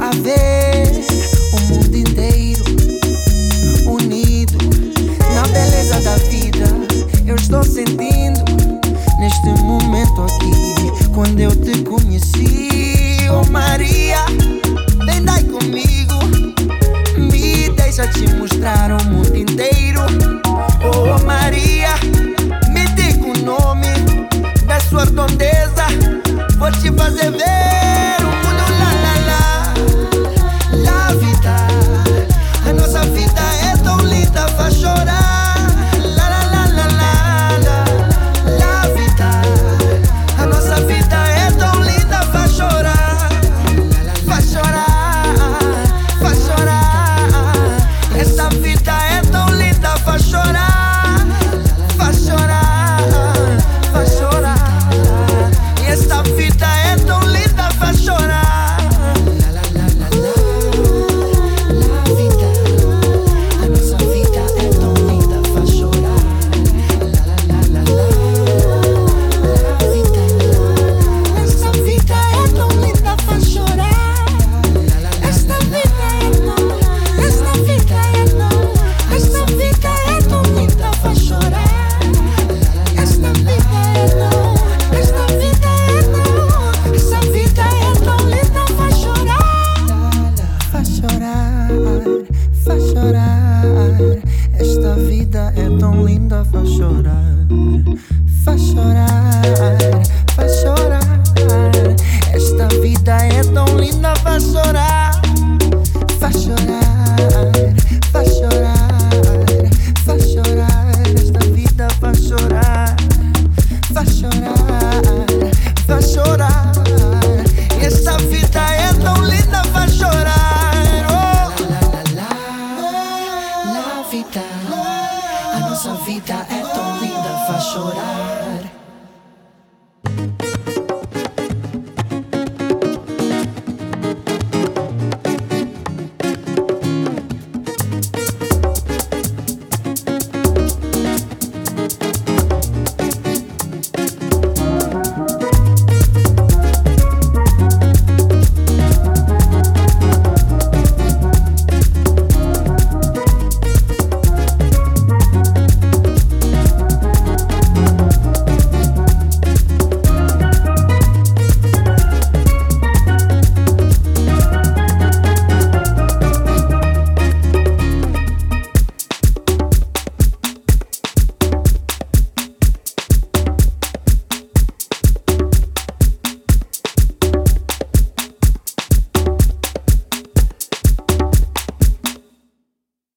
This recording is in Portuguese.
a ver o mundo inteiro unido na beleza da vida. Eu estou sentindo neste momento aqui, quando eu te conheci. Oh Maria, vem daí comigo, me deixa te mostrar o mundo inteiro. Oh Maria, me diga o nome da sua redondeza, vou te fazer ver o mundo. La la la, la vida, a nossa vida é tão linda, faz chorar. La la la la la la, la vida, a nossa vida é tão linda, faz chorar. Faz chorar, faz chorar. Essa vida é tão linda, faz chorar. Faz chorar, faz chorar. Essa vida é tão linda, faz chorar. La vida, a nossa vida é tão linda, faz chorar. La vida, essa vida é tão linda, faz chorar. Esta vida é tão, esta vida é tão, esta vida é tão linda, faz chorar. Esta vida é tão, esta vida é tão, essa vida é tão linda, faz chorar. Faz chorar, faz chorar. Esta vida é tão linda, faz chorar. Faz chorar, faz chorar. Esta vida é tão linda, faz chorar.